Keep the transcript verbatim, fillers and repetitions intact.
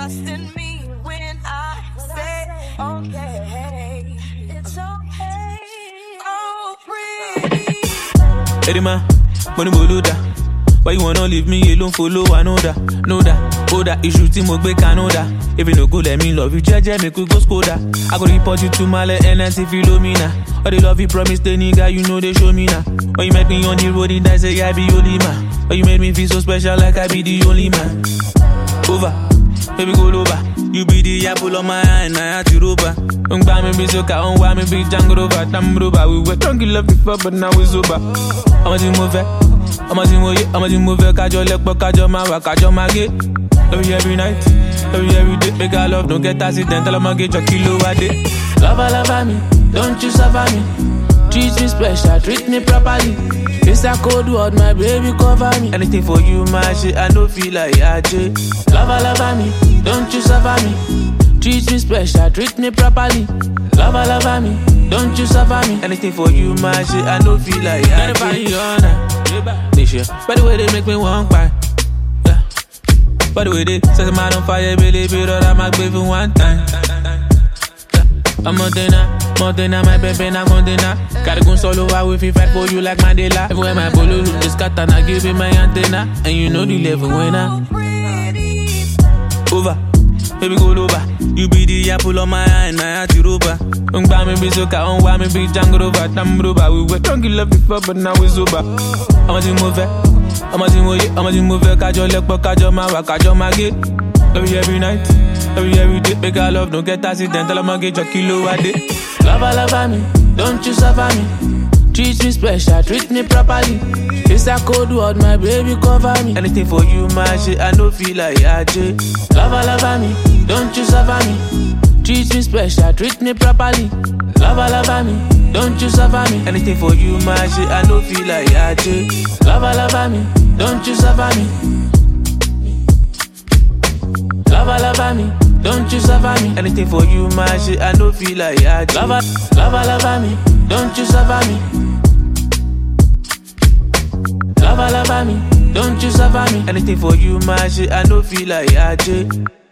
trust in me when I say, okay, it's okay. Oh, pretty. Hey, man, money boluda. Why you wanna leave me alone? Follow, I know that, know that. Oh, that issue, team will break, I know that. If you no good, let me love you, J J, make we go Skoda. I go report you to my let N S if you love me now. All the love you promised, the nigga, you know they show me now. When you met me on the road, and I say I be only man. When you made me feel so special, like I be the only man. Over, baby, go over. You be the apple on my eye, and I had to rover. Don't buy me be so car, don't buy me be Django over. Damn rover, we were drunk in love before, but now we're sober. I'm a team mover, I'm a team mover, I'm a team mover. Kajo lekpo, kajo mawa, kajo mage. Love you every night, love you every day. Make our love, don't get accidental, I'ma get your kilo a day. Lover, lover me, don't you suffer me. Treat me special, treat me properly. It's a cold word, my baby, cover me. Anything for you, my shit, I don't feel like I J. Lover, lover me, don't you suffer me. Treat me special, treat me properly. Lover, lover me, don't you suffer me. Anything for you, my shit, I don't feel like I J. This year, by the way they make me want by. Yeah. By the way they set my on fire, baby, but I'm a baby one time. I'm Montana, Montana, my baby, na Montana. Gotta go solo, I will fight for you like Mandela. Everywhere my bolo look this cat and I give it my antenna. And you know the level when I over, baby go over. You be the apple on my eye and I had to rover. Don't buy me be so car, don't buy me be Django over. Damn rover, we were drunk in love before, but now we're sober. I'm a team mover, I'm a team mover, I'm a team mover. Kajo lekpo, kajo mawa, kajo mage. Love you every night, love you every day. Make our love, don't get accidental, I'ma get your kilo a day. Lover, lover me, don't you suffer me. Treat me special, treat me properly. It's a cold word, my baby, cover me. Anything for you, my shit, I don't feel like I J. Lover, lover me, don't you suffer me. Treat me special, treat me properly. Lover, lover me, don't you suffer me. Anything for you, my shit, I don't feel like I J. Lover, lover me, don't you suffer me. Lover, lover me, don't you suffer me. Anything for you, my shit, I don't feel like I J. Lover, lover, lover me, don't you suffer me. Lover, lover me, don't you suffer me. Anything for you, my shit, I don't feel like I J.